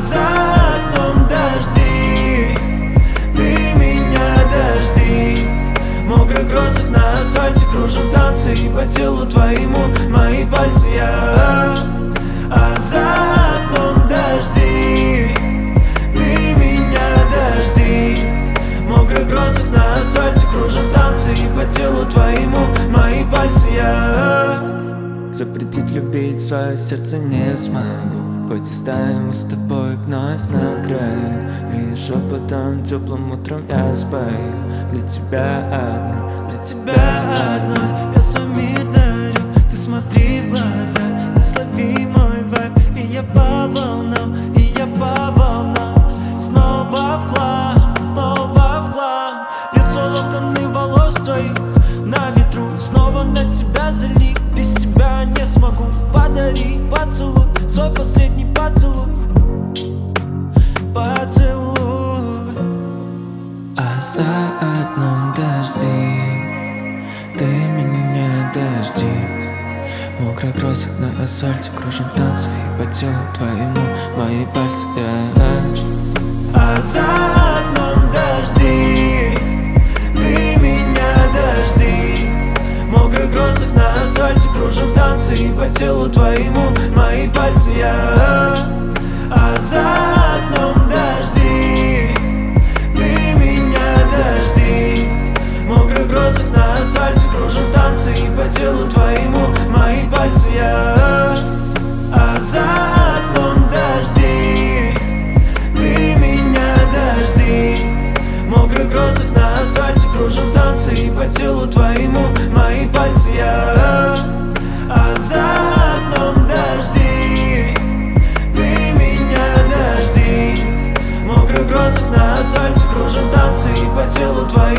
за окном дожди, ты меня дожди. В мокрых грозах на асфальте кружим танцы, и по телу твоему мои пальцы я. За окном дожди, ты меня дожди. В мокрых грозах на асфальте кружим танцы, и по телу твоему мои пальцы я. Запретить любить свое сердце не смогу, хоть и станем мы с тобой вновь на краю. И шепотом теплым утром я спою для тебя одна, для тебя одна. Я свой мир дарю, ты смотри в глаза, ты слови мой вайб. И я по волнам, и я по волнам. Снова в хлам, снова в хлам. Вьются локоны волос твоих на ветру. Снова на тебя залип, без тебя не смогу. Подари поцелуй, свой последний поцелуй. Поцелуй. За окном дожди, ты меня дожди. В мокрых грозах на асфальте кружим танцы, и по телу твоему мои пальцы я. За окном дожди, ты меня дожди. В мокрых грозах на асфальте кружим танцы, и по телу твоему мои пальцы я. За окном дожди, ты меня дожди. В мокрых грозах на асфальте кружим танцы, и по телу твоему мои пальцы я. За окном дожди, ты меня дожди. В мокрых грозах на асфальте кружим танцы, и по телу твоему мои пальцы я. За окном дожди, ты меня дожди. В мокрых грозах на асфальте кружим танцы, и по телу твоему